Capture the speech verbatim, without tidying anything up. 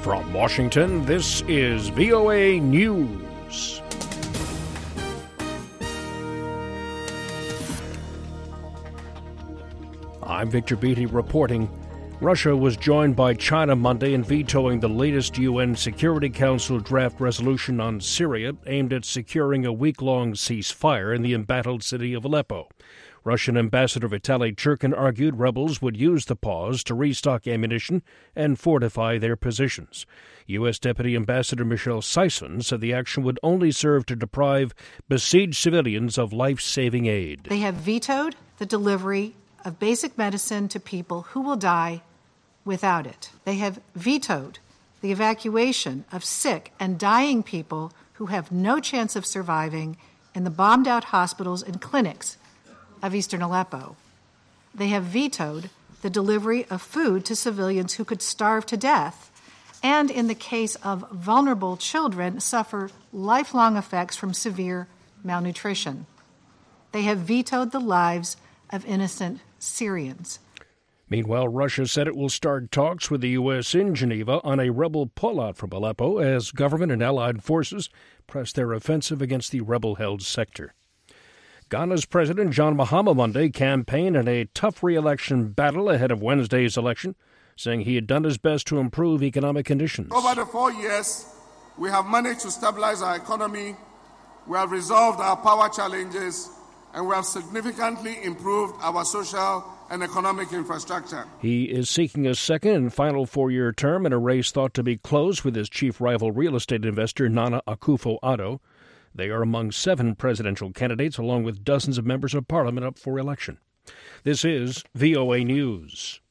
From Washington, this is V O A News. I'm Victor Beatty reporting. Russia was joined by China Monday in vetoing the latest U N Security Council draft resolution on Syria aimed at securing a week-long ceasefire in the embattled city of Aleppo. Russian Ambassador Vitaly Churkin argued rebels would use the pause to restock ammunition and fortify their positions. U S. Deputy Ambassador Michelle Sison said the action would only serve to deprive besieged civilians of life-saving aid. They have vetoed the delivery of basic medicine to people who will die without it. They have vetoed the evacuation of sick and dying people who have no chance of surviving in the bombed-out hospitals and clinics of eastern Aleppo. They have vetoed the delivery of food to civilians who could starve to death and, in the case of vulnerable children, suffer lifelong effects from severe malnutrition. They have vetoed the lives of innocent Syrians. Meanwhile, Russia said it will start talks with the U S in Geneva on a rebel pullout from Aleppo as government and allied forces press their offensive against the rebel-held sector. Ghana's President John Mahama Monday campaigned in a tough re-election battle ahead of Wednesday's election, saying he had done his best to improve economic conditions. Over the four years, we have managed to stabilize our economy, we have resolved our power challenges, and we have significantly improved our social and economic infrastructure. He is seeking a second and final four-year term in a race thought to be close with his chief rival real estate investor Nana Akufo-Addo. They are among seven presidential candidates, along with dozens of members of parliament up for election. This is V O A News.